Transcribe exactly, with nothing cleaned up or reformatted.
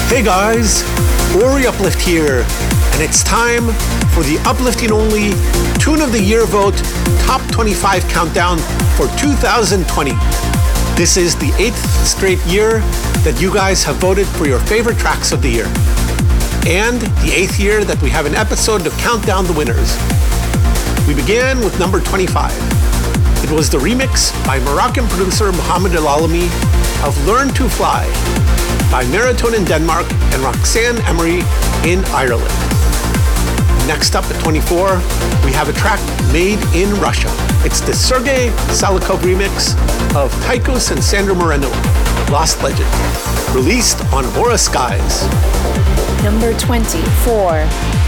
Hey guys, Ori Uplift here, and it's time for the Uplifting Only Tune of the Year Vote Top twenty-five Countdown for two thousand twenty. This is the eighth straight year that you guys have voted for your favorite tracks of the year, and the eighth year that we have an episode to count down the winners. We began with number twenty-five. It was the remix by Moroccan producer Mohamed El Alami of Learn to Fly by Maratone in Denmark and Roxanne Emery in Ireland. Next up at twenty-four, we have a track made in Russia. It's the Sergei Salikov remix of Tychus and Sandro Moreno, Lost Legend, released on Aura Skies. Number twenty-four.